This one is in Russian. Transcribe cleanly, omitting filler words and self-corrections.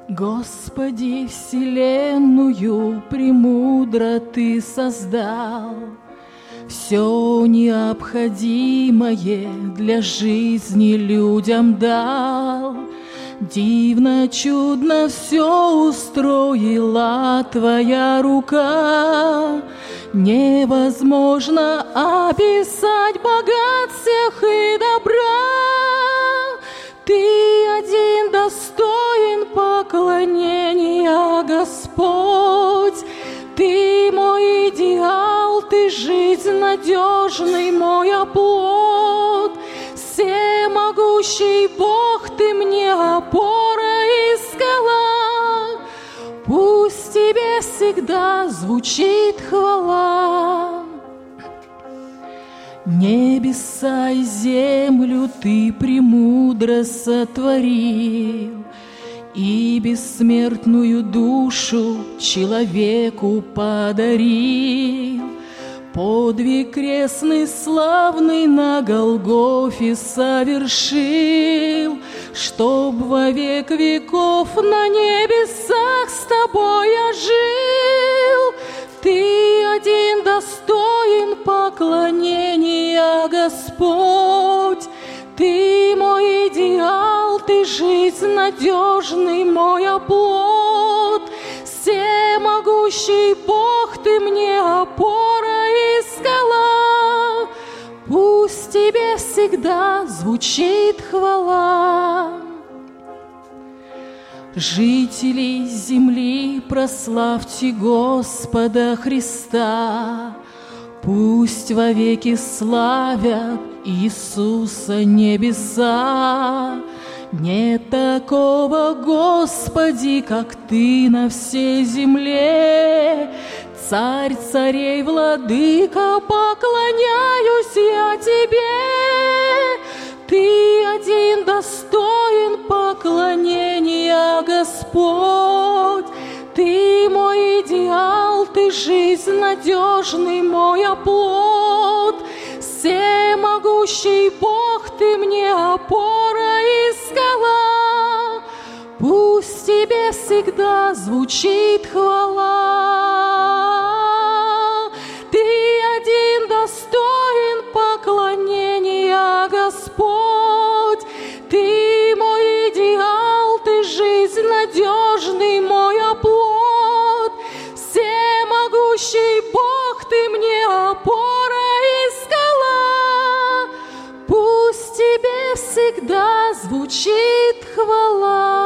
Господи, вселенную премудро Ты создал, все необходимое для жизни людям дал. Дивно, чудно все устроила Твоя рука. Невозможно описать богат всех и добра. Ты один достоин поклонения, Господь. Ты мой идеал, Ты жизнь надежный, мой оплот. Всемогущий Бог, Ты мне опора и скала. Пусть Тебе всегда звучит хвала. Небеса и землю Ты премудро сотворил, и бессмертную душу человеку подарил. Подвиг крестный славный на Голгофе совершил, чтоб во век веков на небесах с Тобой я жил. Ты один достоин поклонения, Господь. Ты мой идеал, Ты жизнь надежный, мой оплот. Всемогущий Бог, Ты мне опора и скала. Пусть Тебе всегда звучит хвала. Жители земли, прославьте Господа Христа. Пусть вовеки славят Иисуса небеса. Нет такого, Господи, как Ты на всей земле. Царь царей, владыка, поклоняюсь я Тебе. Ты один достоин поклонения, Господь. Ты мой идеал, Ты жизнь надежный, мой оплот. Всемогущий Бог, Ты мне опора и скала. Пусть Тебе всегда звучит хвала. Ты один достоин поклонения, Господь. Ты мой идеал, Ты жизнь надежный, мой оплот. Всемогущий Бог, Ты мне опора и скала. Пусть Тебе всегда звучит хвала.